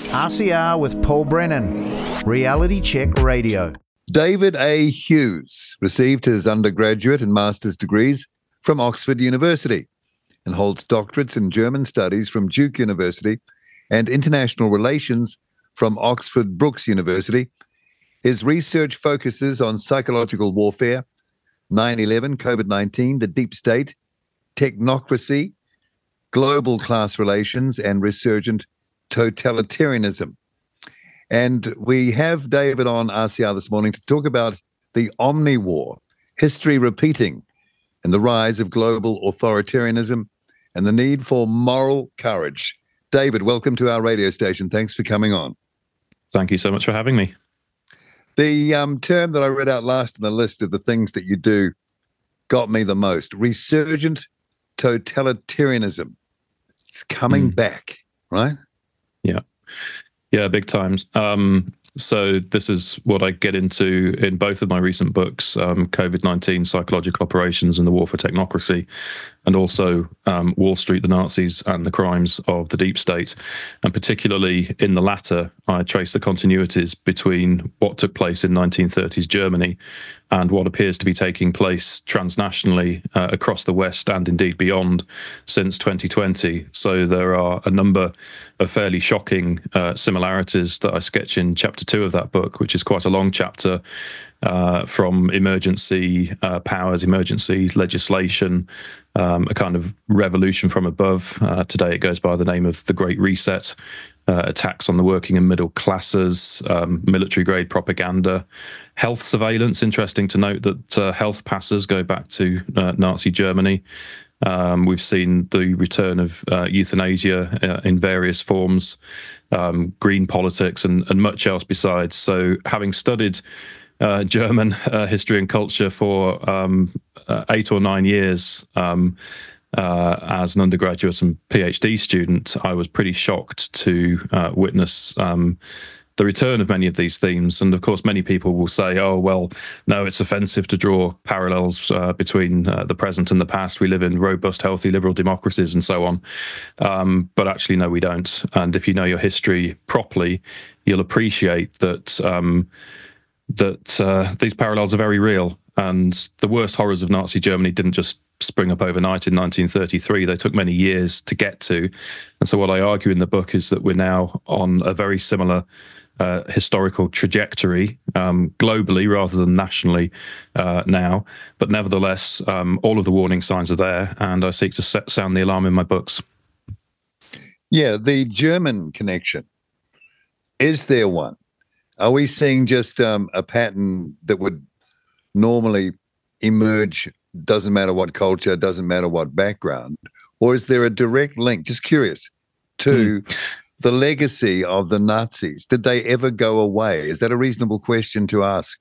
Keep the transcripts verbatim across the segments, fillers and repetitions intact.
R C R with Paul Brennan, Reality Check Radio. David A. Hughes received his undergraduate and master's degrees from Oxford University and holds doctorates in German studies from Duke University and international relations from Oxford Brookes University. His research focuses on psychological warfare, nine eleven, COVID nineteen, the deep state, technocracy, global class relations, and resurgent totalitarianism. And we have David on R C R this morning to talk about the Omni-War, history repeating, and the rise of global authoritarianism and the need for moral courage. David, welcome to our radio station. Thanks for coming on. Thank you so much for having me. The um, term that I read out last in the list of the things that you do got me the most. Resurgent totalitarianism. It's coming mm. back, right? Yeah. Yeah, big times. Um, so this is what I get into in both of my recent books, um, COVID nineteen, Psychological Operations and the War for Technocracy, and also um, Wall Street, the Nazis and the Crimes of the Deep State. And particularly in the latter, I trace the continuities between what took place in nineteen thirties Germany and what appears to be taking place transnationally uh, across the West and indeed beyond since twenty twenty. So there are a number of fairly shocking uh, similarities that I sketch in chapter two of that book, which is quite a long chapter, uh, from emergency uh, powers, emergency legislation, um, a kind of revolution from above. Uh, today it goes by the name of the Great Reset, uh, attacks on the working and middle classes, um, military-grade propaganda, health surveillance. Interesting to note that uh, health passes go back to uh, Nazi Germany. Um, we've seen the return of uh, euthanasia uh, in various forms, um, green politics, and, and much else besides. So having studied uh, German uh, history and culture for um, uh, eight or nine years um, uh, as an undergraduate and PhD student, I was pretty shocked to uh, witness um, the return of many of these themes. And of course, many people will say, oh, well, no, it's offensive to draw parallels uh, between uh, the present and the past. We live in robust, healthy, liberal democracies and so on. Um, but actually, no, we don't. And if you know your history properly, you'll appreciate that um, that uh, these parallels are very real. And the worst horrors of Nazi Germany didn't just spring up overnight in nineteen thirty-three. They took many years to get to. And so what I argue in the book is that we're now on a very similar Uh, historical trajectory um, globally rather than nationally uh, now. But nevertheless, um, all of the warning signs are there, and I seek to set, sound the alarm in my books. Yeah, the German connection. Is there one? Are we seeing just um, a pattern that would normally emerge, doesn't matter what culture, doesn't matter what background, or is there a direct link, just curious, to... Mm. the legacy of the Nazis? Did they ever go away? Is that a reasonable question to ask?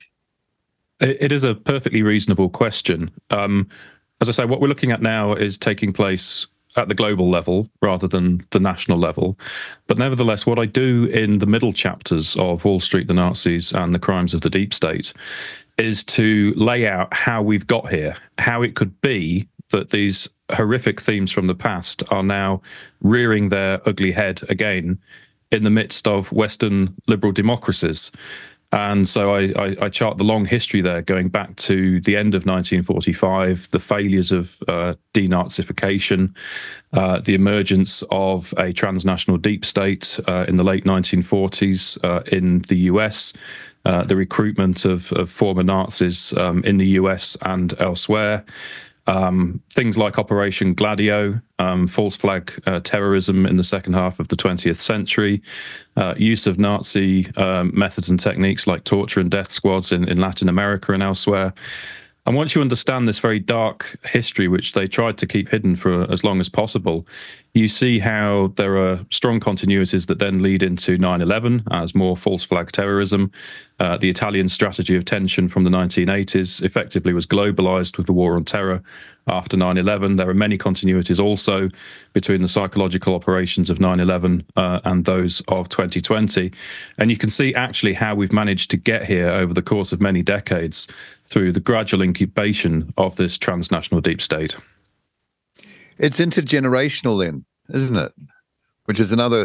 It is a perfectly reasonable question. Um, as I say, what we're looking at now is taking place at the global level rather than the national level. But nevertheless, what I do in the middle chapters of Wall Street, the Nazis and the Crimes of the Deep State is to lay out how we've got here, how it could be that these horrific themes from the past are now rearing their ugly head again in the midst of Western liberal democracies. And so I, I, I chart the long history there, going back to the end of nineteen forty-five, the failures of uh, denazification, uh, the emergence of a transnational deep state uh, in the late nineteen forties uh, in the U S, uh, the recruitment of, of former Nazis um, in the U S and elsewhere, Um, things like Operation Gladio, um, false flag uh, terrorism in the second half of the twentieth century, uh, use of Nazi um, methods and techniques like torture and death squads in, in Latin America and elsewhere. And once you understand this very dark history, which they tried to keep hidden for as long as possible, you see how there are strong continuities that then lead into nine eleven as more false flag terrorism. Uh, the Italian strategy of tension from the nineteen eighties effectively was globalized with the war on terror after nine eleven. There are many continuities also between the psychological operations of nine eleven uh, and those of twenty twenty. And you can see actually how we've managed to get here over the course of many decades through the gradual incubation of this transnational deep state. It's intergenerational then, isn't it? Which is another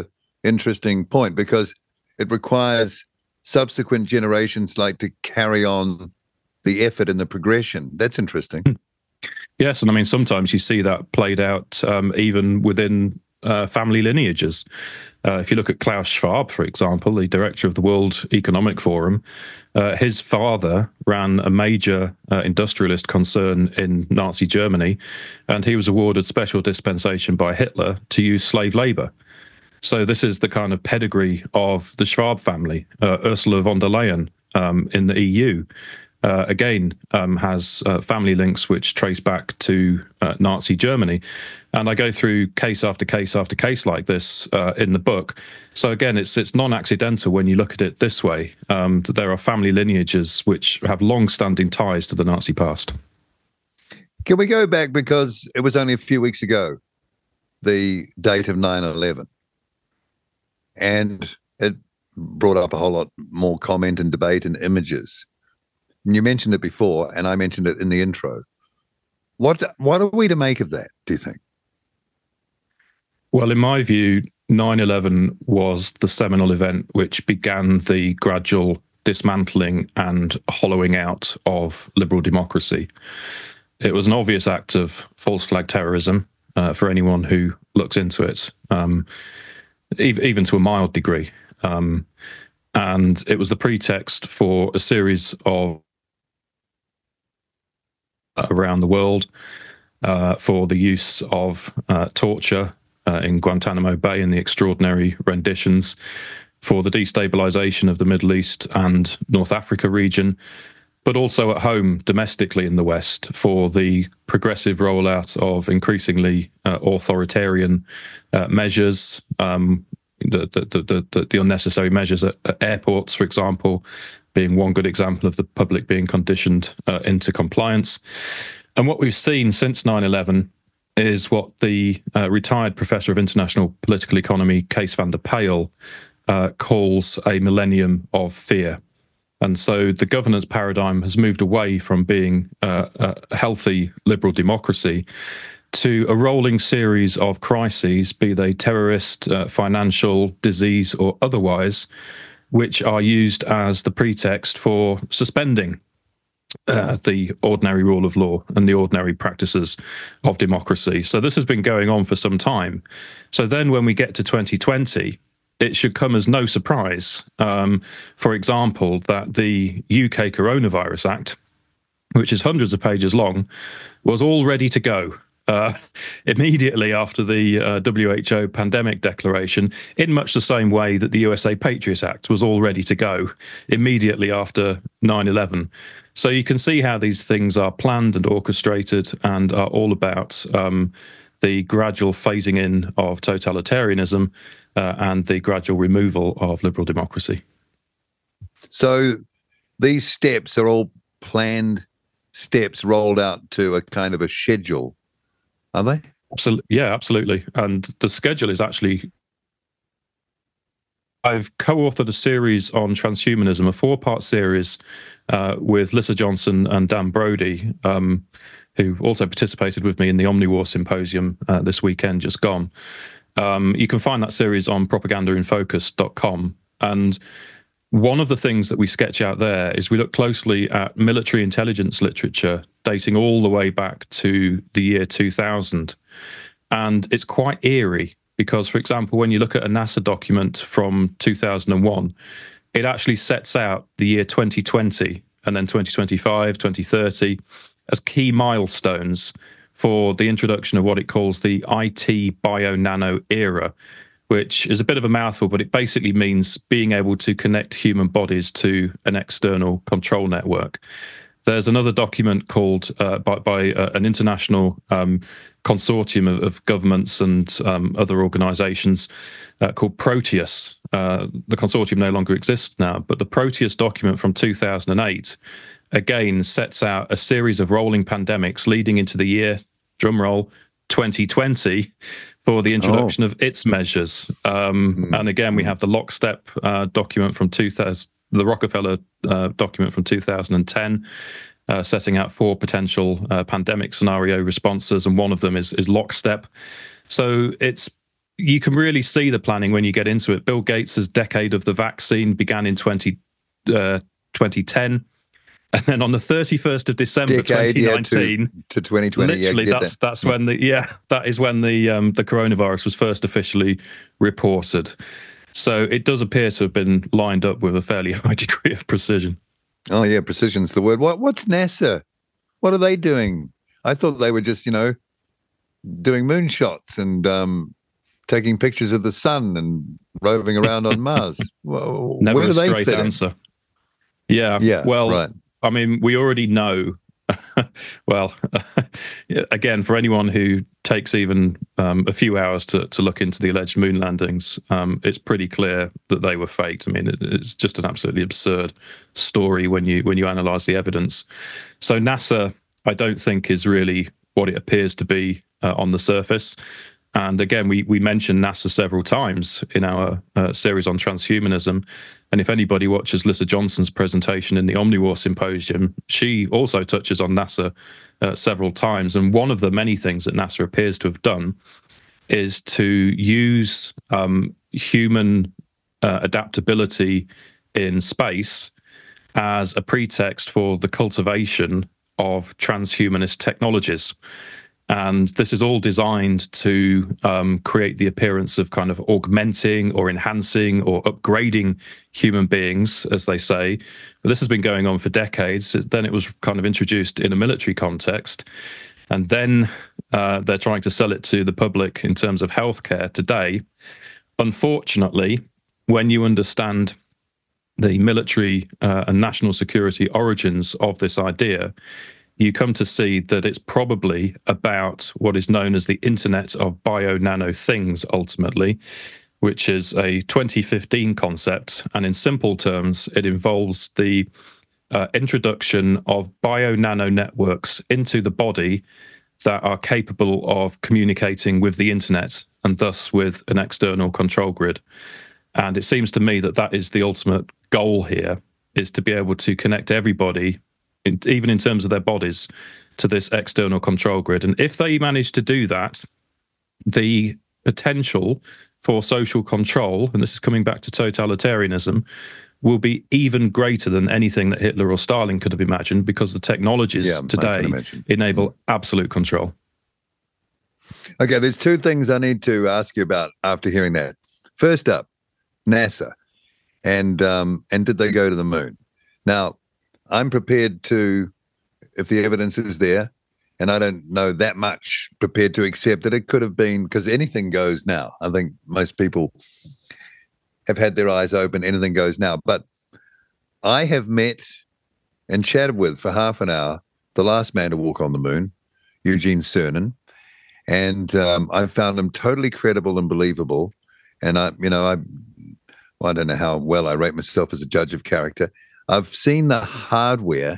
interesting point, because it requires subsequent generations like to carry on the effort and the progression. That's interesting. Yes, and I mean, sometimes you see that played out um, even within uh, family lineages. Uh, if you look at Klaus Schwab, for example, the director of the World Economic Forum, uh, his father ran a major uh, industrialist concern in Nazi Germany, and he was awarded special dispensation by Hitler to use slave labor. So this is the kind of pedigree of the Schwab family. Uh, Ursula von der Leyen um, in the E U, uh, again, um, has uh, family links which trace back to uh, Nazi Germany. And I go through case after case after case like this uh, in the book. So again, it's it's non-accidental when you look at it this way, um, that there are family lineages which have long-standing ties to the Nazi past. Can we go back, because it was only a few weeks ago, the date of nine eleven. And it brought up a whole lot more comment and debate and images. And you mentioned it before, and I mentioned it in the intro. What what are we to make of that, do you think? Well, in my view, nine eleven was the seminal event which began the gradual dismantling and hollowing out of liberal democracy. It was an obvious act of false flag terrorism uh, for anyone who looks into it. Um, even to a mild degree. Um, and it was the pretext for a series of uh, around the world uh, for the use of uh, torture uh, in Guantanamo Bay and the extraordinary renditions, for the destabilization of the Middle East and North Africa region, but also at home domestically in the West for the progressive rollout of increasingly uh, authoritarian uh, measures, um, the, the, the, the, the unnecessary measures at, at airports, for example, being one good example of the public being conditioned uh, into compliance. And what we've seen since nine eleven is what the uh, retired professor of international political economy, Kees van der Pijl, uh, calls a millennium of fear. And so the governance paradigm has moved away from being uh, a healthy liberal democracy to a rolling series of crises, be they terrorist, uh, financial, disease, or otherwise, which are used as the pretext for suspending uh, the ordinary rule of law and the ordinary practices of democracy. So this has been going on for some time. So then when we get to twenty twenty, it should come as no surprise, um, for example, that the U K Coronavirus Act, which is hundreds of pages long, was all ready to go uh, immediately after the uh, W H O pandemic declaration, in much the same way that the U S A Patriots Act was all ready to go immediately after nine eleven. So you can see how these things are planned and orchestrated and are all about um, the gradual phasing in of totalitarianism uh, and the gradual removal of liberal democracy. So these steps are all planned steps rolled out to a kind of a schedule, are they? Absolutely. Yeah, absolutely. And the schedule is actually... I've co-authored a series on transhumanism, a four-part series uh, with Lissa Johnson and Dan Brody, um, who also participated with me in the Omniwar Symposium uh, this weekend, just gone. Um, you can find that series on propaganda in focus dot com. And one of the things that we sketch out there is we look closely at military intelligence literature dating all the way back to the year two thousand. And it's quite eerie because, for example, when you look at a NASA document from two thousand one, it actually sets out the year twenty twenty and then twenty twenty-five, twenty thirty as key milestones for the introduction of what it calls the I T bio-nano era, which is a bit of a mouthful, but it basically means being able to connect human bodies to an external control network. There's another document called uh, by, by uh, an international um, consortium of, of governments and um, other organizations uh, called Proteus. Uh, the consortium no longer exists now, but the Proteus document from two thousand eight again sets out a series of rolling pandemics leading into the year, drumroll, twenty twenty, for the introduction oh. of its measures. Um, mm. And again, we have the lockstep uh, document from two thousand, the Rockefeller uh, document from two thousand ten, uh, setting out four potential uh, pandemic scenario responses, and one of them is is lockstep. So it's you can really see the planning when you get into it. Bill Gates' decade of the vaccine began in twenty, uh, twenty ten. And then on the thirty-first of December Decade, twenty nineteen, yeah, to, to twenty twenty, literally yeah, that's that. that's when the yeah that is when the um, the coronavirus was first officially reported. So it does appear to have been lined up with a fairly high degree of precision. Oh yeah, precision's the word. What what's NASA? What are they doing? I thought they were just, you know, doing moonshots and um, taking pictures of the sun and roving around on Mars. Well, Never where a do they straight fit answer. in? Yeah. Yeah. Well, right. I mean, we already know. Well, again, for anyone who takes even um, a few hours to, to look into the alleged moon landings, um, it's pretty clear that they were faked. I mean, it, it's just an absolutely absurd story when you when you analyse the evidence. So NASA, I don't think, is really what it appears to be uh, on the surface. And again, we we mentioned NASA several times in our uh, series on transhumanism. And if anybody watches Lissa Johnson's presentation in the Omniwar Symposium, she also touches on NASA uh, several times. And one of the many things that NASA appears to have done is to use um, human uh, adaptability in space as a pretext for the cultivation of transhumanist technologies. And this is all designed to um, create the appearance of kind of augmenting or enhancing or upgrading human beings, as they say. But this has been going on for decades. Then it was kind of introduced in a military context. And then uh, they're trying to sell it to the public in terms of healthcare today. Unfortunately, when you understand the military uh, and national security origins of this idea, you come to see that it's probably about what is known as the Internet of Bio-Nano Things, ultimately, which is a twenty fifteen concept. And in simple terms, it involves the uh, introduction of bio-nano networks into the body that are capable of communicating with the internet and thus with an external control grid. And it seems to me that that is the ultimate goal here, is to be able to connect everybody, In, even in terms of their bodies, to this external control grid. And if they manage to do that, the potential for social control, and this is coming back to totalitarianism, will be even greater than anything that Hitler or Stalin could have imagined, because the technologies Yeah, today enable absolute control. Okay, there's two things I need to ask you about after hearing that. First up, NASA, and um, and did they go to the moon? Now, I'm prepared to, if the evidence is there, and I don't know that much, prepared to accept that it could have been, because anything goes now. I think most people have had their eyes open, anything goes now. But I have met and chatted with for half an hour the last man to walk on the moon, Eugene Cernan, and um, I found him totally credible and believable. And I, you know, I, well, I don't know how well I rate myself as a judge of character. I've seen the hardware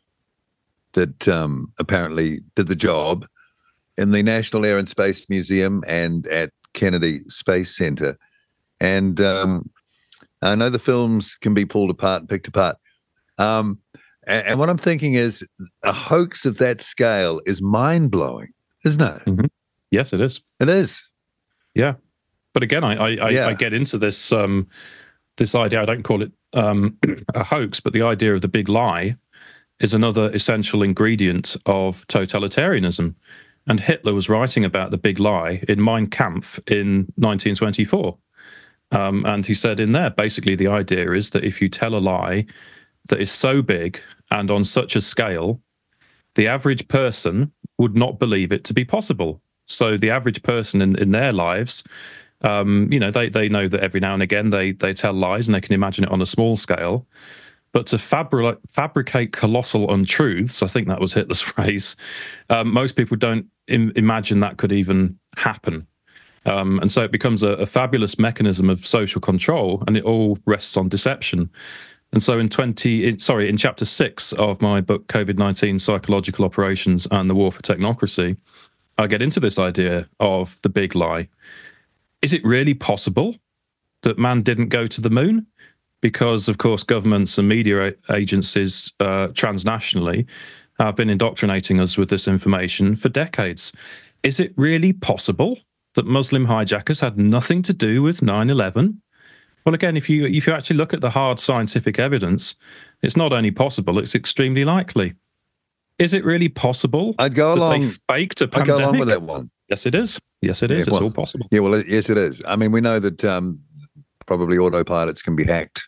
that um, apparently did the job in the National Air and Space Museum and at Kennedy Space Center. And um, I know the films can be pulled apart and picked apart. Um, and, and what I'm thinking is a hoax of that scale is mind-blowing, isn't it? Mm-hmm. Yes, it is. It is. Yeah. But again, I, I, yeah. I, I get into this um, this idea. I don't call it um, a hoax, but the idea of the big lie is another essential ingredient of totalitarianism. And Hitler was writing about the big lie in Mein Kampf in nineteen twenty-four. Um, and he said in there, basically, the idea is that if you tell a lie that is so big and on such a scale, the average person would not believe it to be possible. So the average person in, in their lives, um, you know, they they know that every now and again they they tell lies and they can imagine it on a small scale. But to fabri- fabricate colossal untruths, I think that was Hitler's phrase, um, most people don't im- imagine that could even happen. Um, and so it becomes a, a fabulous mechanism of social control, and it all rests on deception. And so in twenty, in, sorry, in chapter six of my book, COVID nineteen, Psychological Operations and the War for Technocracy, I get into this idea of the big lie. Is it really possible that man didn't go to the moon? Because, of course, governments and media agencies uh, transnationally have been indoctrinating us with this information for decades. Is it really possible that Muslim hijackers had nothing to do with nine eleven? Well, again, if you if you actually look at the hard scientific evidence, it's not only possible, it's extremely likely. Is it really possible? I'd go that along. They faked a I'd pandemic? go along with that one. Yes, it is. Yes, it is. Yeah, it's well, all possible. Yeah, well, yes, it is. I mean, we know that um, probably autopilots can be hacked,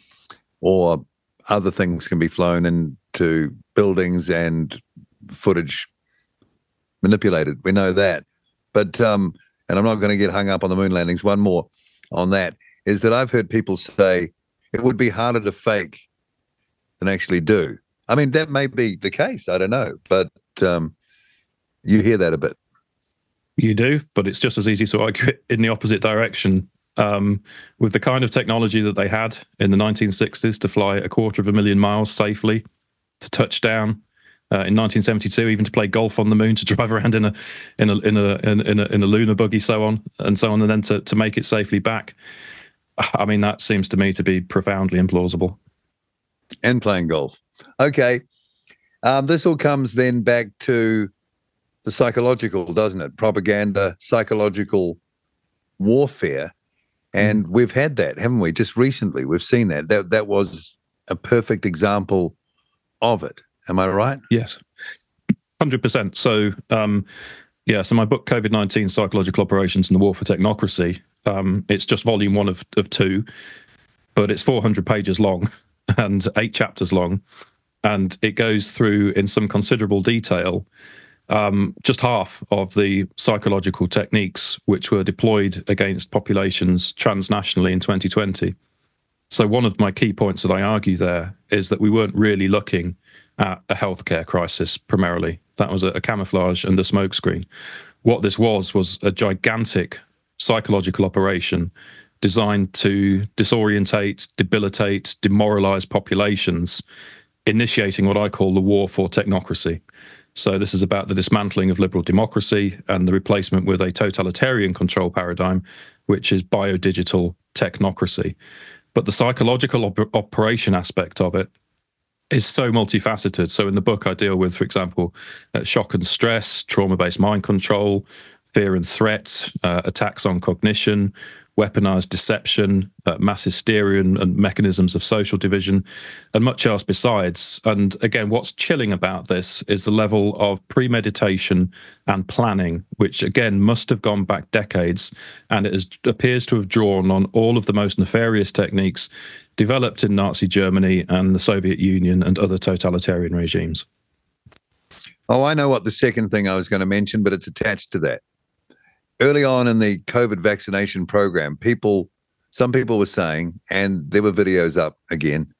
or other things can be flown into buildings and footage manipulated. We know that. But, um, and I'm not going to get hung up on the moon landings. One more on that is that I've heard people say it would be harder to fake than actually do. I mean, that may be the case. I don't know. But um, you hear that a bit. You do, but it's just as easy to argue it in the opposite direction. Um, with the kind of technology that they had in the nineteen sixties to fly a quarter of a million miles safely, to touch down uh, in nineteen seventy-two, even to play golf on the moon, to drive around in a in a in a in, in a in a lunar buggy, so on and so on, and then to to make it safely back. I mean, that seems to me to be profoundly implausible. And playing golf. Okay, um, this all comes then back to the psychological, doesn't it? Propaganda, psychological warfare. And mm. we've had that, haven't we? Just recently, we've seen that. That that was a perfect example of it. Am I right? Yes, one hundred percent. So, um, yeah, so my book, COVID nineteen, Psychological Operations and the War for Technocracy, um, it's just volume one of, of two, but it's four hundred pages long and eight chapters long. And it goes through in some considerable detail um, just half of the psychological techniques which were deployed against populations transnationally in twenty twenty. So one of my key points that I argue there is that we weren't really looking at a healthcare crisis primarily. That was a, a camouflage and a smokescreen. What this was was a gigantic psychological operation designed to disorientate, debilitate, demoralize populations, initiating what I call the war for technocracy. So this is about the dismantling of liberal democracy and the replacement with a totalitarian control paradigm, which is biodigital technocracy. But the psychological op- operation aspect of it is so multifaceted. So in the book, I deal with, for example, uh, shock and stress, trauma-based mind control, fear and threat, uh, attacks on cognition, weaponized deception, uh, mass hysteria and, and mechanisms of social division, and much else besides. And again, what's chilling about this is the level of premeditation and planning, which again must have gone back decades, and it is, appears to have drawn on all of the most nefarious techniques developed in Nazi Germany and the Soviet Union and other totalitarian regimes. Oh, I know what the second thing I was going to mention, but it's attached to that. Early on in the COVID vaccination program, people, some people were saying, and there were videos up again,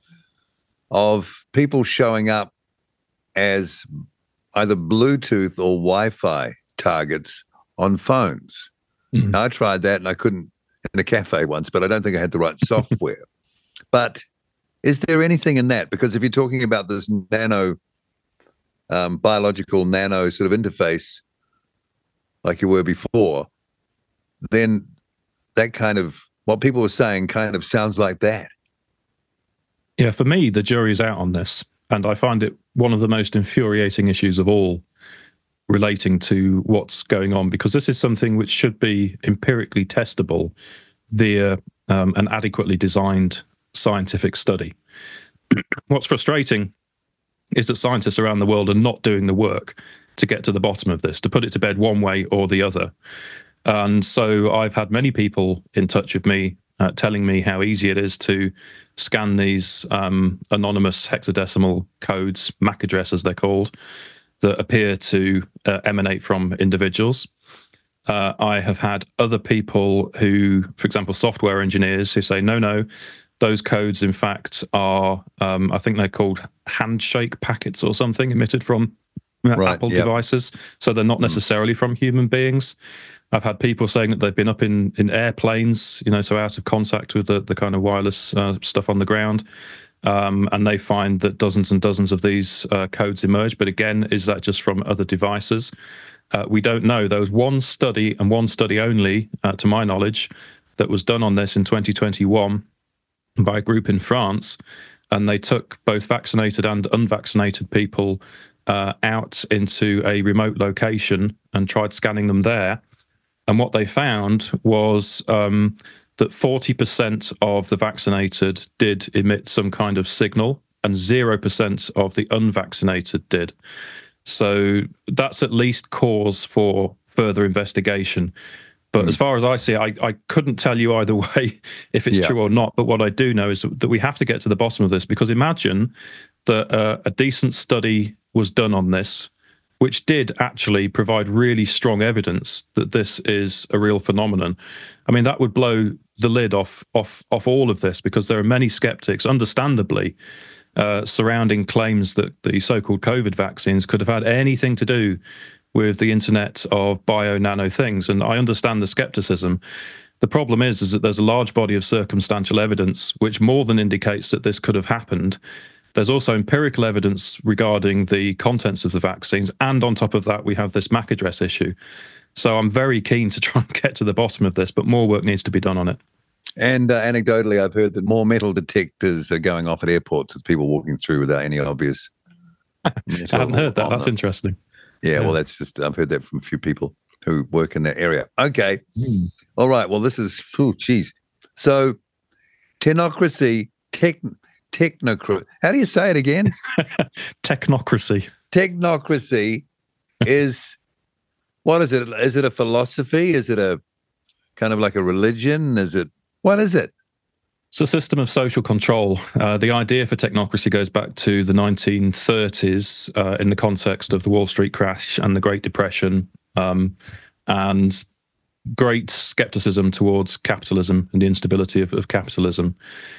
of people showing up as either Bluetooth or Wi-Fi targets on phones. Mm. Now, I tried that and I couldn't in a cafe once, but I don't think I had the right software. But is there anything in that? Because if you're talking about this nano, um, biological nano sort of interface, like you were before, then that kind of, what people were saying kind of sounds like that. Yeah, for me, the jury's out on this. And I find it one of the most infuriating issues of all relating to what's going on, because this is something which should be empirically testable via um, an adequately designed scientific study. What's frustrating is that scientists around the world are not doing the work to get to the bottom of this, to put it to bed one way or the other. And so I've had many people in touch with me uh, telling me how easy it is to scan these um, anonymous hexadecimal codes, M A C address as they're called, that appear to uh, emanate from individuals. Uh, I have had other people who, for example, software engineers who say, no, no, those codes, in fact, are, um, I think they're called handshake packets or something emitted from Right, Apple yep. devices, so they're not necessarily mm. from human beings. I've had people saying that they've been up in, in airplanes, you know, so out of contact with the, the kind of wireless uh, stuff on the ground, um, and they find that dozens and dozens of these uh, codes emerge. But again, is that just from other devices? Uh, we don't know. There was one study, and one study only, uh, to my knowledge, that was done on this in twenty twenty-one by a group in France, and they took both vaccinated and unvaccinated people Uh, out into a remote location and tried scanning them there. And what they found was um, that forty percent of the vaccinated did emit some kind of signal, and zero percent of the unvaccinated did. So that's at least cause for further investigation. But mm. as far as I see, I, I couldn't tell you either way if it's yeah. true or not. But what I do know is that we have to get to the bottom of this, because imagine that uh, a decent study was done on this, which did actually provide really strong evidence that this is a real phenomenon. I mean, that would blow the lid off off off all of this, because there are many skeptics, understandably, uh, surrounding claims that the so-called COVID vaccines could have had anything to do with the Internet of bio-nano things. And I understand the skepticism. The problem is, is that there's a large body of circumstantial evidence which more than indicates that this could have happened. There's also empirical evidence regarding the contents of the vaccines. And on top of that, we have this M A C address issue. So I'm very keen to try and get to the bottom of this, but more work needs to be done on it. And uh, anecdotally, I've heard that more metal detectors are going off at airports with people walking through without any obvious... I hadn't heard that. That's them. Interesting. Yeah, yeah, well, that's just, I've heard that from a few people who work in that area. Okay. Mm. All right. Well, this is, oh, geez. So, technocracy, tech, technocracy, how do you say it again? Technocracy. Technocracy is, what is it? Is it a philosophy? Is it a kind of like a religion? Is it, what is it? It's a system of social control. Uh, the idea for technocracy goes back to the nineteen thirties uh, in the context of the Wall Street crash and the Great Depression, um, and great skepticism towards capitalism and the instability of, of capitalism.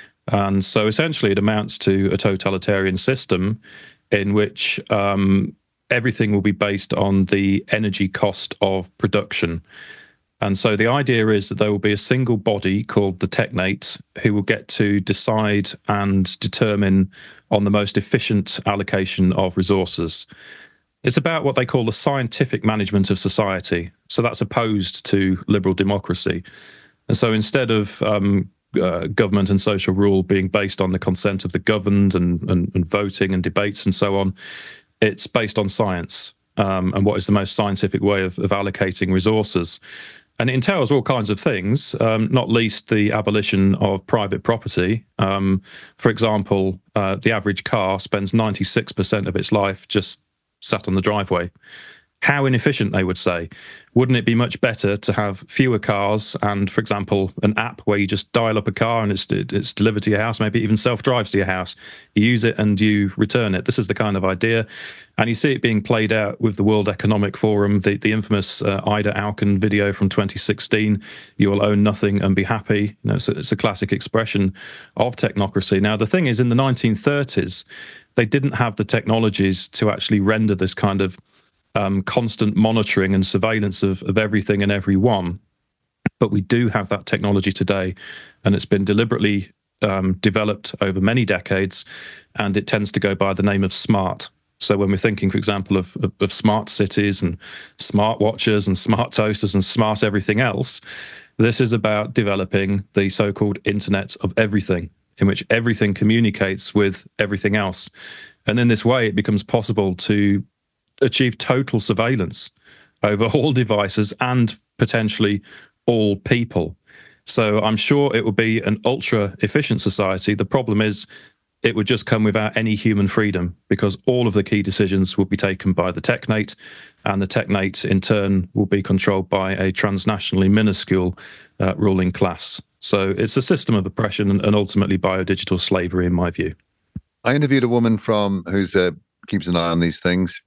And so essentially it amounts to a totalitarian system in which um, everything will be based on the energy cost of production. And so the idea is that there will be a single body called the technate who will get to decide and determine on the most efficient allocation of resources. It's about what they call the scientific management of society. So that's opposed to liberal democracy. And so instead of um, uh, government and social rule being based on the consent of the governed and, and, and voting and debates and so on, it's based on science um, and what is the most scientific way of, of allocating resources. And it entails all kinds of things, um, not least the abolition of private property. Um, for example, uh, the average car spends ninety-six percent of its life just sat on the driveway. How inefficient, they would say. Wouldn't it be much better to have fewer cars and, for example, an app where you just dial up a car and it's it's delivered to your house, maybe even self-drives to your house. You use it and you return it. This is the kind of idea. And you see it being played out with the World Economic Forum, the, the infamous uh, Ida Auken video from twenty sixteen, you will own nothing and be happy. You know, it's a, it's a classic expression of technocracy. Now, the thing is, in the nineteen thirties, they didn't have the technologies to actually render this kind of Um, constant monitoring and surveillance of, of everything and everyone. But we do have that technology today, and it's been deliberately um, developed over many decades, and it tends to go by the name of smart. So when we're thinking, for example, of, of, of smart cities and smart watches and smart toasters and smart everything else, this is about developing the so-called Internet of Everything, in which everything communicates with everything else. And in this way, it becomes possible to achieve total surveillance over all devices and potentially all people. So I'm sure it will be an ultra efficient society. The problem is it would just come without any human freedom, because all of the key decisions will be taken by the technate, and the technate in turn will be controlled by a transnationally minuscule uh, ruling class. So it's a system of oppression and, and ultimately biodigital slavery, in my view. I interviewed a woman from who's uh, keeps an eye on these things,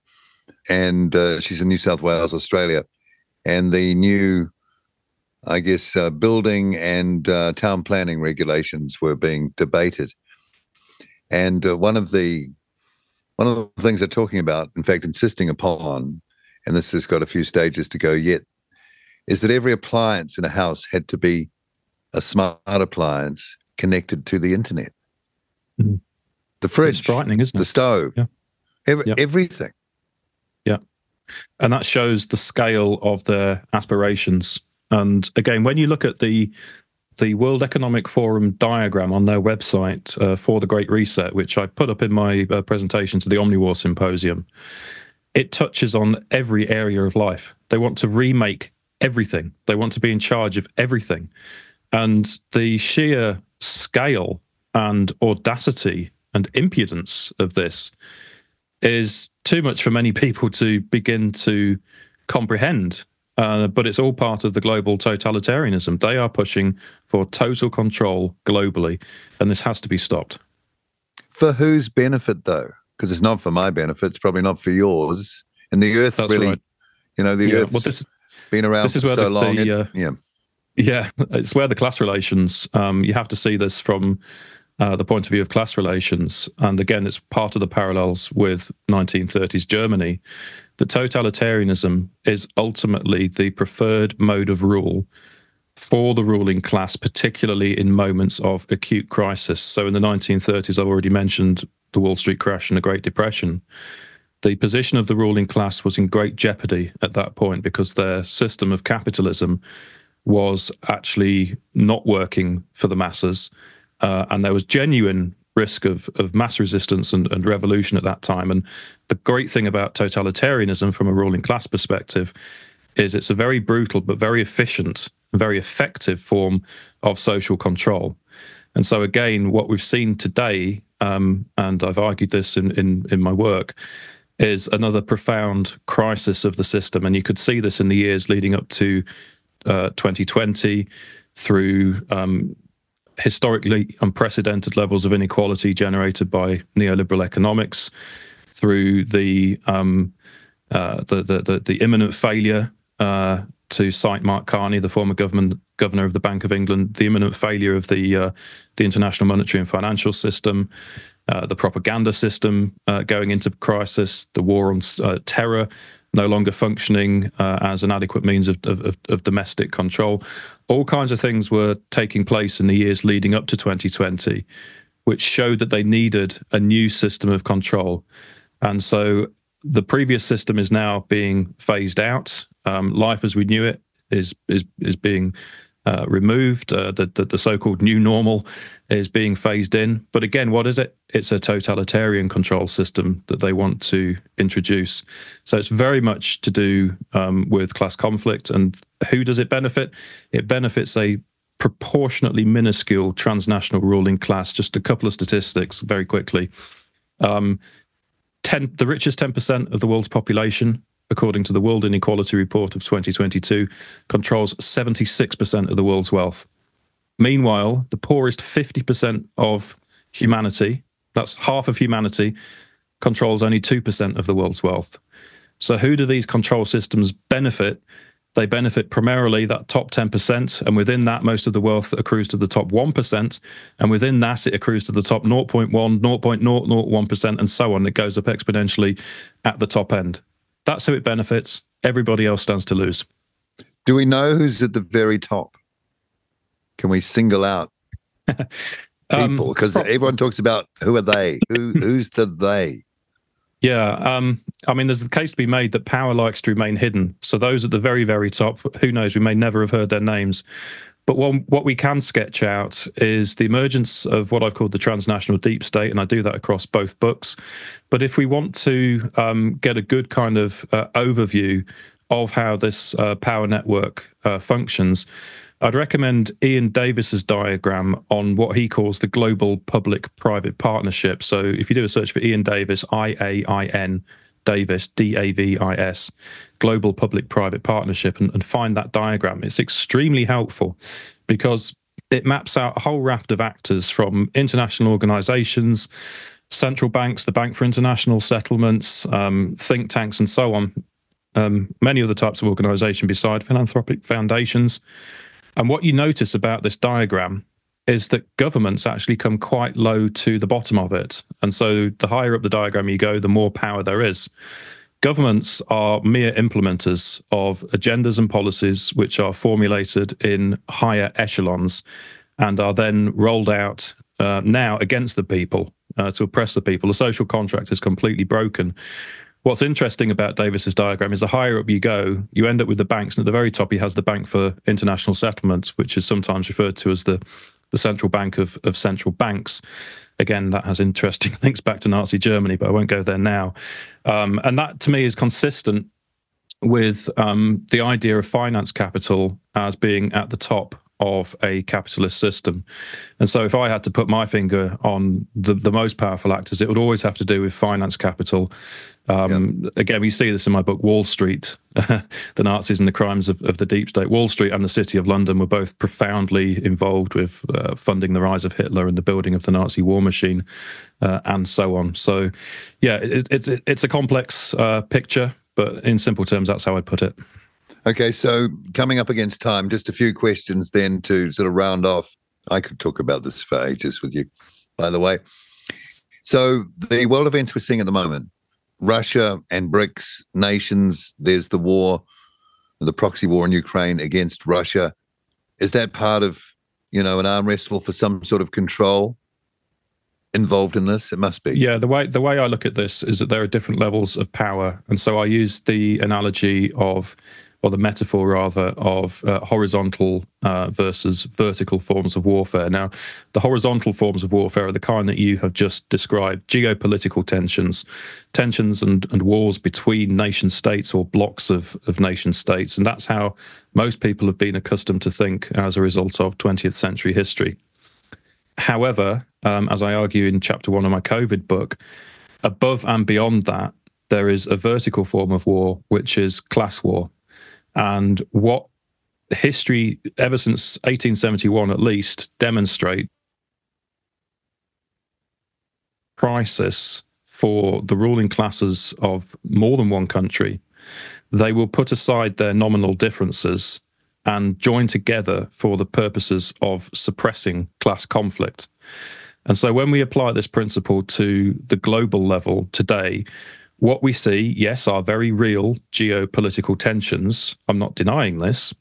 and uh, she's in New South Wales, Australia, and the new, I guess, uh, building and uh, town planning regulations were being debated. And uh, one of the one of the things they're talking about, in fact, insisting upon, and this has got a few stages to go yet, is that every appliance in a house had to be a smart appliance connected to the internet. Mm. The fridge, it's frightening, isn't it? The stove, yeah. every, yeah. everything. Yeah. And that shows the scale of their aspirations. And again, when you look at the the World Economic Forum diagram on their website uh, for the Great Reset, which I put up in my uh, presentation to the Omniwar Symposium, it touches on every area of life. They want to remake everything. They want to be in charge of everything. And the sheer scale and audacity and impudence of this is too much for many people to begin to comprehend. Uh, but it's all part of the global totalitarianism. They are pushing for total control globally, and this has to be stopped. For whose benefit, though? Because it's not for my benefit. It's probably not for yours. And the Earth That's really, right. you know, the Yeah, Earth's well, this, been around this is for where so the, long. the, it- uh, yeah. Yeah, it's where the class relations, um, you have to see this from uh, the point of view of class relations. And again, it's part of the parallels with nineteen thirties Germany. The totalitarianism is ultimately the preferred mode of rule for the ruling class, particularly in moments of acute crisis. So in the nineteen thirties, I've already mentioned the Wall Street crash and the Great Depression. The position of the ruling class was in great jeopardy at that point because their system of capitalism was actually not working for the masses. Uh, and there was genuine risk of, of mass resistance and, and revolution at that time. And the great thing about totalitarianism from a ruling class perspective is it's a very brutal but very efficient, very effective form of social control. And so again, what we've seen today, um, and I've argued this in, in, in my work, is another profound crisis of the system. And you could see this in the years leading up to uh, twenty twenty through um, historically unprecedented levels of inequality generated by neoliberal economics, through the um, uh, the, the, the the imminent failure, uh, to cite Mark Carney, the former government governor of the Bank of England, the imminent failure of the uh, the international monetary and financial system, uh, the propaganda system uh, going into crisis, the war on uh, terror no longer functioning uh, as an adequate means of, of, of domestic control. All kinds of things were taking place in the years leading up to twenty twenty, which showed that they needed a new system of control. And so the previous system is now being phased out. Um, life as we knew it is is is being uh, removed. Uh, the, the the so-called new normal is being phased in. But again, what is it? It's a totalitarian control system that they want to introduce. So it's very much to do um, with class conflict. And who does it benefit? It benefits a proportionately minuscule transnational ruling class. Just a couple of statistics very quickly. Um, ten, the richest ten percent of the world's population, according to the World Inequality Report of twenty twenty-two, controls seventy-six percent of the world's wealth. Meanwhile, the poorest fifty percent of humanity, that's half of humanity, controls only two percent of the world's wealth. So who do these control systems benefit? They benefit primarily that top ten percent, and within that, most of the wealth accrues to the top one percent, and within that, it accrues to the top zero point one, zero point zero zero one percent, and so on. It goes up exponentially at the top end. That's who it benefits. Everybody else stands to lose. Do we know who's at the very top? Can we single out people? Because um, everyone talks about who are they? Who who's the they? Yeah, um, I mean, there's the case to be made that power likes to remain hidden. So those at the very, very top, who knows, we may never have heard their names. But what, what we can sketch out is the emergence of what I've called the transnational deep state, and I do that across both books. But if we want to um, get a good kind of uh, overview of how this uh, power network uh, functions, I'd recommend Ian Davis's diagram on what he calls the global public-private partnership. So if you do a search for Ian Davis, I A I N, Davis, D A V I S, global public-private partnership, and, and find that diagram, it's extremely helpful because it maps out a whole raft of actors from international organizations, central banks, the Bank for International Settlements, um, think tanks, and so on, um, many other types of organization beside philanthropic foundations. And what you notice about this diagram is that governments actually come quite low to the bottom of it. And so the higher up the diagram you go, the more power there is. Governments are mere implementers of agendas and policies which are formulated in higher echelons and are then rolled out uh, now against the people uh, to oppress the people. The social contract is completely broken. What's interesting about Davis's diagram is the higher up you go, you end up with the banks, and at the very top he has the Bank for International Settlements, which is sometimes referred to as the, the central bank of, of central banks. Again, that has interesting links back to Nazi Germany, but I won't go there now. Um, and that, to me, is consistent with um, the idea of finance capital as being at the top of a capitalist system. And so if I had to put my finger on the, the most powerful actors, it would always have to do with finance capital. Um, yeah. Again, we see this in my book, Wall Street, the Nazis and the crimes of, of the deep state. Wall Street and the City of London were both profoundly involved with uh, funding the rise of Hitler and the building of the Nazi war machine, uh, and so on. So, yeah, it, it's it, it's a complex uh, picture, but in simple terms, that's how I'd put it. Okay, so coming up against time, just a few questions then to sort of round off. I could talk about this for ages with you, by the way. So the world events we're seeing at the moment, Russia and BRICS nations, there's the war, the proxy war in Ukraine against Russia. Is that part of, you know, an arm wrestle for some sort of control involved in this? It must be. Yeah, the way the way I look at this is that there are different levels of power. And so I use the analogy of, or the metaphor rather, of uh, horizontal uh, versus vertical forms of warfare. Now, the horizontal forms of warfare are the kind that you have just described: geopolitical tensions, tensions and, and wars between nation states or blocks of, of nation states. And that's how most people have been accustomed to think as a result of twentieth century history. However, um, as I argue in chapter one of my COVID book, above and beyond that, there is a vertical form of war, which is class war. And what history, ever since eighteen seventy-one at least, demonstrate crisis for the ruling classes of more than one country. They will put aside their nominal differences and join together for the purposes of suppressing class conflict. And so when we apply this principle to the global level today, what we see, yes, are very real geopolitical tensions. I'm not denying this.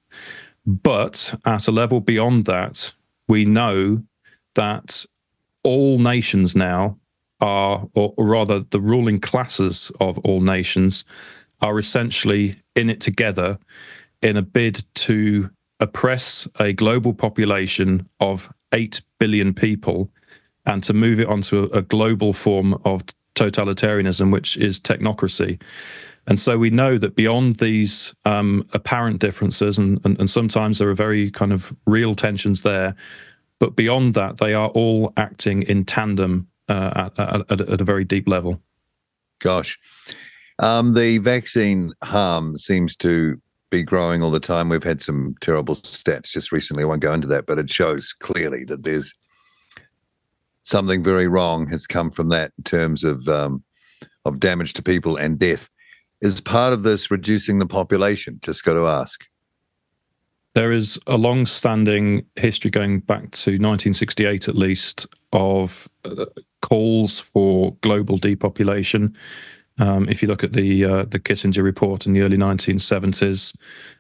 But at a level beyond that, we know that all nations now are, or, or rather the ruling classes of all nations, are essentially in it together in a bid to oppress a global population of eight billion people and to move it onto a, a global form of totalitarianism, which is technocracy. And so we know that beyond these um, apparent differences, and, and, and sometimes there are very kind of real tensions there, but beyond that, they are all acting in tandem uh, at, at, at a very deep level. Gosh. Um, the vaccine harm seems to be growing all the time. We've had some terrible stats just recently. I won't go into that, but it shows clearly that there's something very wrong has come from that in terms of um, of damage to people and death. Is part of this reducing the population? Just got to ask. There is a long-standing history going back to nineteen sixty-eight at least of uh, calls for global depopulation. Um, if you look at the uh, the Kissinger report in the early nineteen seventies,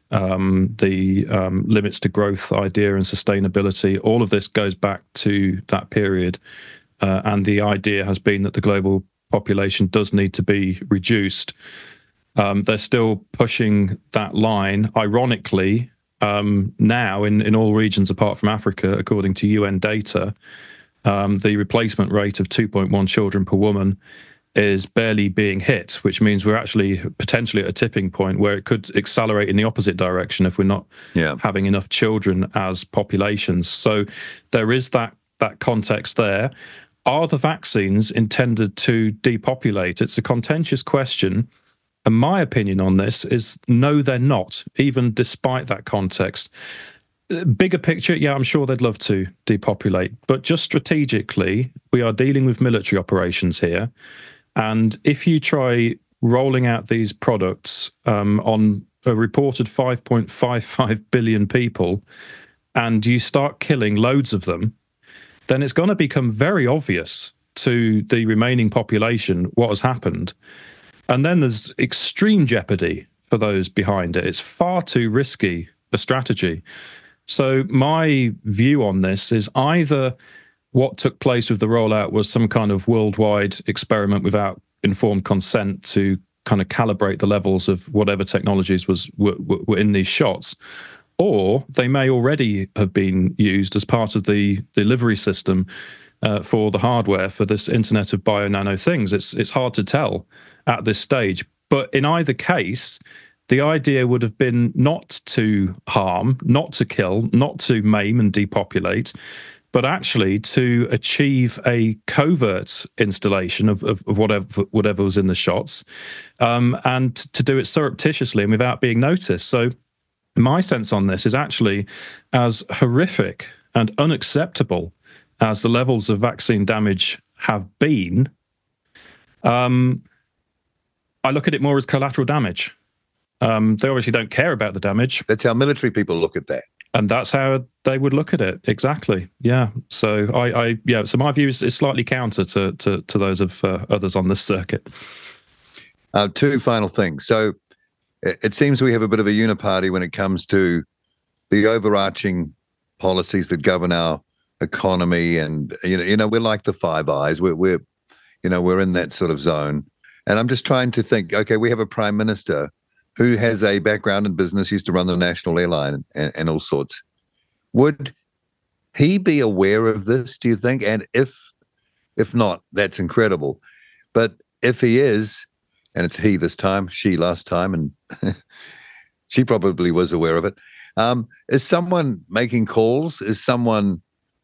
um, the um, limits to growth idea and sustainability, all of this goes back to that period. Uh, and the idea has been that the global population does need to be reduced. Um, they're still pushing that line. Ironically, um, now in, in all regions apart from Africa, according to U N data, um, the replacement rate of two point one children per woman is barely being hit, which means we're actually potentially at a tipping point where it could accelerate in the opposite direction if we're not yeah. having enough children as populations. So there is that that context there. Are the vaccines intended to depopulate? It's a contentious question. And my opinion on this is no, they're not, even despite that context. Bigger picture, yeah, I'm sure they'd love to depopulate. But just strategically, we are dealing with military operations here. And if you try rolling out these products um, on a reported five point five five billion people, and you start killing loads of them, then it's going to become very obvious to the remaining population what has happened. And then there's extreme jeopardy for those behind it. It's far too risky a strategy. So my view on this is either what took place with the rollout was some kind of worldwide experiment without informed consent to kind of calibrate the levels of whatever technologies was were, were in these shots, or they may already have been used as part of the delivery system uh, for the hardware for this Internet of Bio Nano things. It's it's hard to tell at this stage, but in either case, the idea would have been not to harm, not to kill, not to maim and depopulate, but actually to achieve a covert installation of, of, of whatever whatever was in the shots, um, and to do it surreptitiously and without being noticed. So my sense on this is actually, as horrific and unacceptable as the levels of vaccine damage have been, um, I look at it more as collateral damage. Um, they obviously don't care about the damage. That's how military people look at that. And that's how they would look at it. Exactly. Yeah. So I, I yeah. So my view is, is slightly counter to, to, to those of uh, others on this circuit. Uh, two final things. So it, it seems we have a bit of a uniparty when it comes to the overarching policies that govern our economy. And, you know, you know, we're like the Five Eyes. We're, we're, you know, we're in that sort of zone. And I'm just trying to think, okay, we have a prime minister who has a background in business, used to run the national airline and, and all sorts. Would he be aware of this, do you think? And if if not, that's incredible. But if he is, and it's he this time, she last time, and she probably was aware of it, um, is someone making calls? Is someone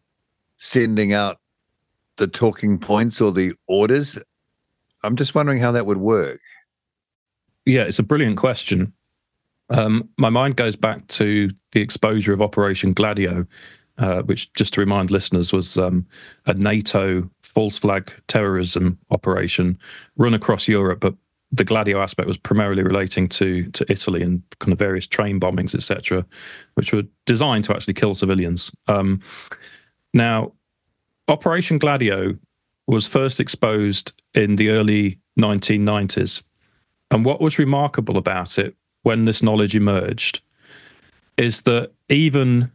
sending out the talking points or the orders? I'm just wondering how that would work. Yeah, it's a brilliant question. Um, my mind goes back to the exposure of Operation Gladio, uh, which, just to remind listeners, was um, a NATO false flag terrorism operation run across Europe. But the Gladio aspect was primarily relating to to Italy and kind of various train bombings, et cetera, which were designed to actually kill civilians. Um, now, Operation Gladio was first exposed in the early nineteen nineties. And what was remarkable about it when this knowledge emerged is that even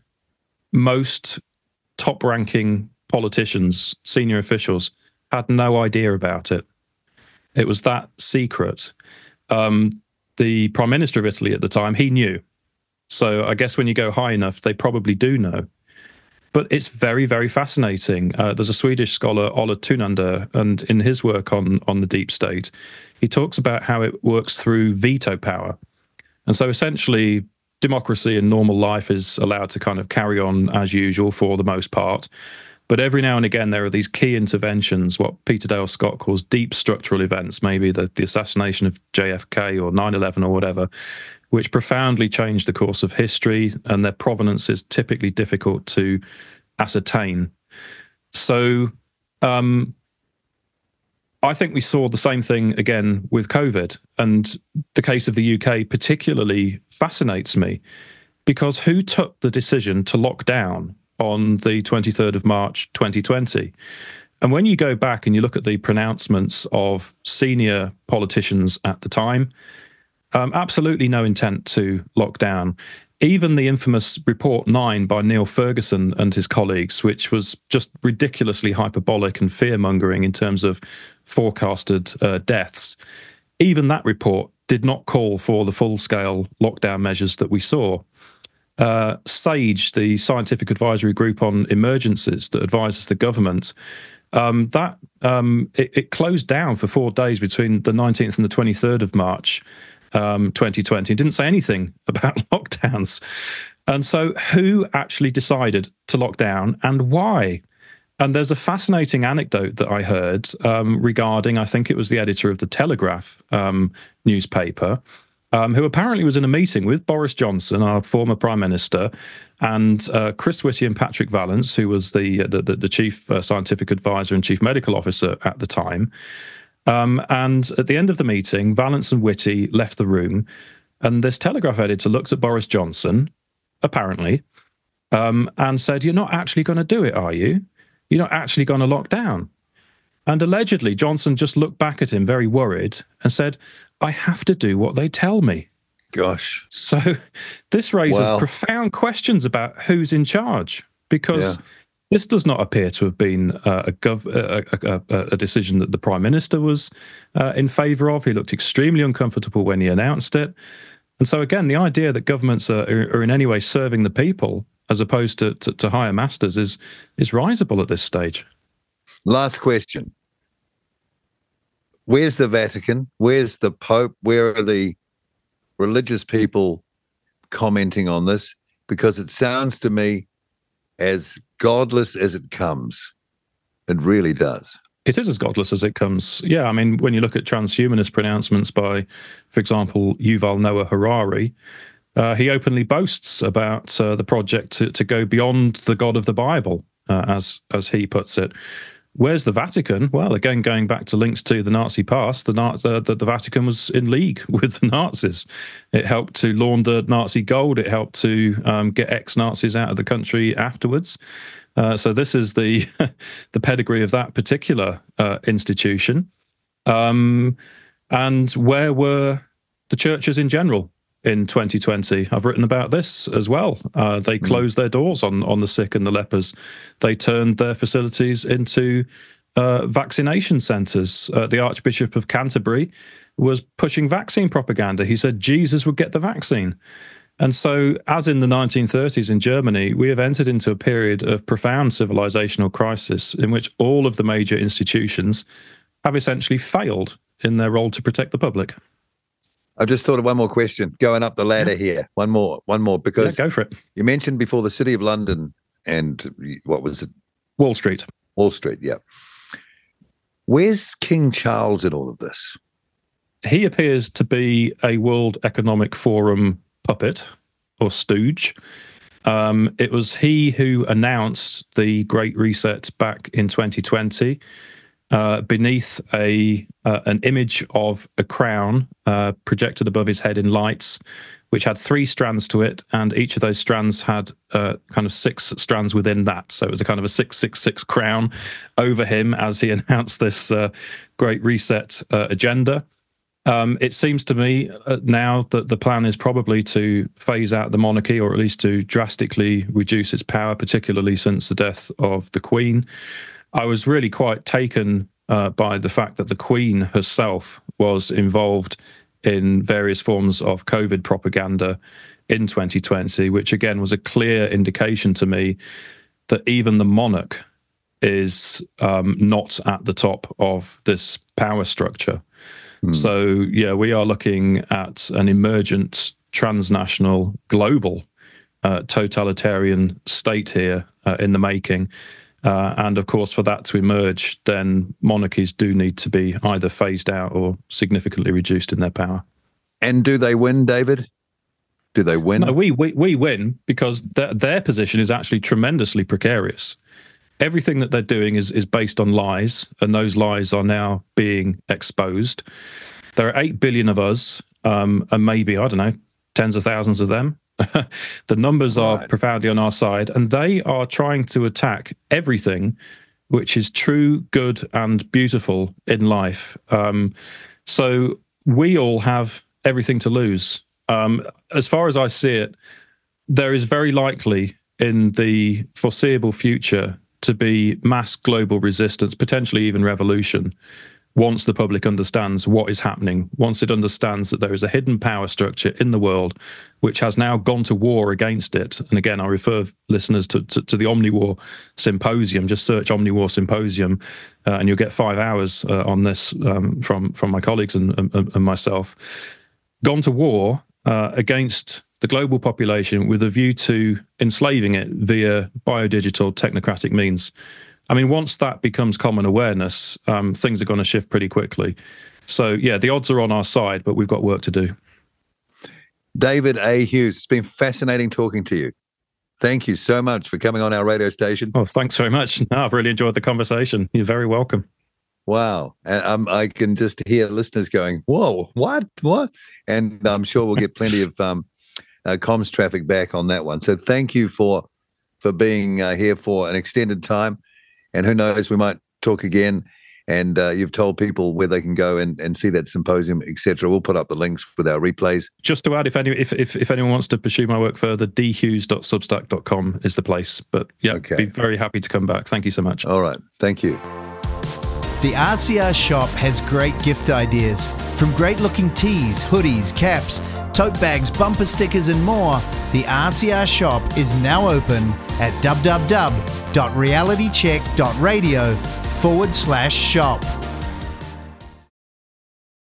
most top-ranking politicians, senior officials, had no idea about it. It was that secret. Um, the Prime Minister of Italy at the time, he knew. So I guess when you go high enough, they probably do know. But it's very, very fascinating. Uh, there's a Swedish scholar, Ola Thunander, and in his work on, on the deep state, he talks about how it works through veto power. And so essentially, democracy and normal life is allowed to kind of carry on as usual for the most part. But every now and again, there are these key interventions, what Peter Dale Scott calls deep structural events, maybe the, the assassination of J F K or nine eleven or whatever, which profoundly change the course of history, and their provenance is typically difficult to ascertain. So um, I think we saw the same thing again with COVID, and the case of the U K particularly fascinates me, because who took the decision to lock down on the twenty-third of March twenty twenty? And when you go back and you look at the pronouncements of senior politicians at the time, Um, absolutely no intent to lock down. Even the infamous Report nine by Neil Ferguson and his colleagues, which was just ridiculously hyperbolic and fear-mongering in terms of forecasted uh, deaths, even that report did not call for the full-scale lockdown measures that we saw. Uh, SAGE, the Scientific Advisory Group on Emergencies that advises the government, um, that um, it, it closed down for four days between the nineteenth and the twenty-third of March, Um, twenty twenty. It didn't say anything about lockdowns. And so who actually decided to lock down and why? And there's a fascinating anecdote that I heard um, regarding, I think it was the editor of the Telegraph um, newspaper, um, who apparently was in a meeting with Boris Johnson, our former Prime Minister, and uh, Chris Whitty and Patrick Vallance, who was the, the, the, the chief uh, scientific advisor and chief medical officer at the time. Um, and at the end of the meeting, Vallance and Whitty left the room, and this Telegraph editor looked at Boris Johnson, apparently, um, and said, "You're not actually going to do it, are you? You're not actually going to lock down?" And allegedly, Johnson just looked back at him very worried and said, "I have to do what they tell me." Gosh. So this raises Wow. profound questions about who's in charge, because Yeah. this does not appear to have been uh, a, gov- a, a, a, a decision that the Prime Minister was uh, in favour of. He looked extremely uncomfortable when he announced it. And so, again, the idea that governments are, are in any way serving the people as opposed to, to, to higher masters is, is risible at this stage. Last question. Where's the Vatican? Where's the Pope? Where are the religious people commenting on this, because it sounds to me as godless as it comes. It really does. It is as godless as it comes. Yeah, I mean, when you look at transhumanist pronouncements by, for example, Yuval Noah Harari, uh, he openly boasts about uh, the project to, to go beyond the God of the Bible, uh, as as he puts it. Where's the Vatican? Well, again, going back to links to the Nazi past, the, uh, the, the Vatican was in league with the Nazis. It helped to launder Nazi gold. It helped to um, get ex-Nazis out of the country afterwards. Uh, so this is the the pedigree of that particular uh, institution. Um, and where were the churches in general in twenty twenty? I've written about this as well. Uh, they closed mm. their doors on, on the sick and the lepers. They turned their facilities into uh, vaccination centres. Uh, the Archbishop of Canterbury was pushing vaccine propaganda. He said Jesus would get the vaccine. And so, as in the nineteen thirties in Germany, we have entered into a period of profound civilizational crisis in which all of the major institutions have essentially failed in their role to protect the public. I've just thought of one more question, going up the ladder yeah. here. One more, one more, because yeah, go for it. You mentioned before the City of London and what was it? Wall Street. Wall Street, yeah. Where's King Charles in all of this? He appears to be a World Economic Forum puppet or stooge. Um, it was he who announced the Great Reset back in twenty twenty uh, beneath a uh, an image of a crown uh, projected above his head in lights, which had three strands to it, and each of those strands had uh, kind of six strands within that. So it was a kind of a six six six crown over him as he announced this uh, Great Reset uh, agenda. Um, it seems to me uh, now that the plan is probably to phase out the monarchy, or at least to drastically reduce its power, particularly since the death of the Queen. I was really quite taken uh, by the fact that the Queen herself was involved in various forms of COVID propaganda in twenty twenty, which again was a clear indication to me that even the monarch is um, not at the top of this power structure. So, yeah, we are looking at an emergent, transnational, global uh, totalitarian state here uh, in the making. Uh, and, of course, for that to emerge, then monarchies do need to be either phased out or significantly reduced in their power. And do they win, David? Do they win? No, we, we, we win because th- their position is actually tremendously precarious. Everything that they're doing is is based on lies, and those lies are now being exposed. There are eight billion of us, um, and maybe, I don't know, tens of thousands of them. The numbers are right. profoundly on our side, and they are trying to attack everything which is true, good, and beautiful in life. Um, so we all have everything to lose. Um, as far as I see it, there is very likely in the foreseeable future to be mass global resistance, potentially even revolution, once the public understands what is happening, once it understands that there is a hidden power structure in the world which has now gone to war against it. And again, I refer listeners to, to, to the Omniwar Symposium. Just search Omniwar Symposium uh, and you'll get five hours uh, on this um, from, from my colleagues and, and, and myself. Gone to war uh, against the global population with a view to enslaving it via biodigital technocratic means. I mean, once that becomes common awareness, um, things are going to shift pretty quickly. So, yeah, the odds are on our side, but we've got work to do. David A. Hughes, it's been fascinating talking to you. Thank you so much for coming on our radio station. Oh, thanks very much. No, I've really enjoyed the conversation. You're very welcome. Wow. And um, I can just hear listeners going, whoa, what, what? And I'm sure we'll get plenty of um, uh, comms traffic back on that one. So thank you for for being uh, here for an extended time. And who knows, we might talk again. And uh, you've told people where they can go and, and see that symposium, et cetera. We'll put up the links with our replays. Just to add, if any, if, if, if anyone wants to pursue my work further, d hughes dot substack dot com is the place. But yeah, okay. Be very happy to come back. Thank you so much. All right. Thank you. The R C R shop has great gift ideas. From great-looking tees, hoodies, caps, tote bags, bumper stickers and more, the R C R shop is now open at w w w dot reality check dot radio forward slash shop.